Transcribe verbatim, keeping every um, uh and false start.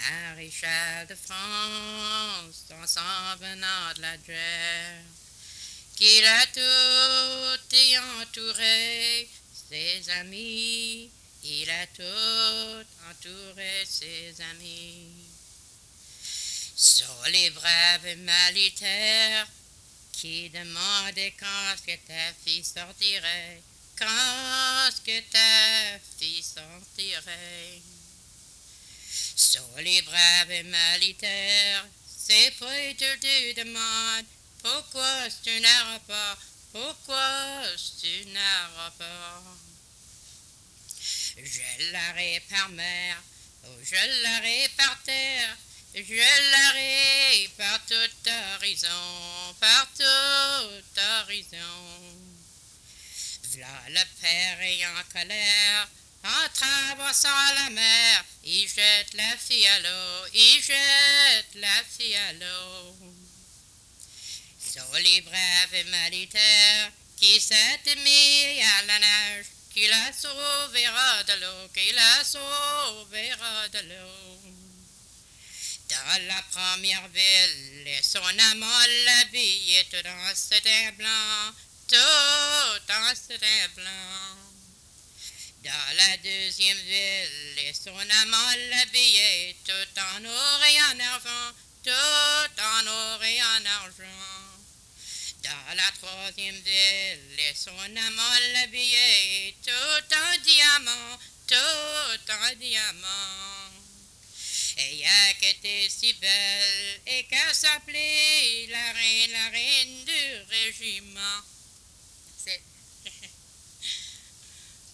maréchal de France, en s'en venant de la guerre, qu'il a tout et entouré ses amis, il a tout entouré ses amis. Sur les braves militaires qui demandaient quand est-ce que ta fille sortirait, quand est-ce que ta fille sortirait. Sur les braves militaires, c'est pas tu demandes pourquoi tu n'auras pas, pourquoi tu n'auras pas. Je l'aurai par mer, ou je l'aurai par terre, je l'aurai par tout horizon, par tout horizon. V'là le père est en colère, en traversant la mer, il jette la fille à l'eau, il jette la fille à l'eau. Sur les braves militaires qui s'est mis à la nage, qui la sauvera de l'eau, qui la sauvera de l'eau. Dans la première ville, et son amant l'habillait tout en satin blanc, tout en satin blanc. Dans la deuxième ville, et son amant l'habillait tout en or et en argent, tout en or et en argent. Dans la troisième ville, et son amant l'habillait tout en diamant, tout en diamant. Et elle qui était si belle, et qu'elle s'appelait la reine, la reine du régiment.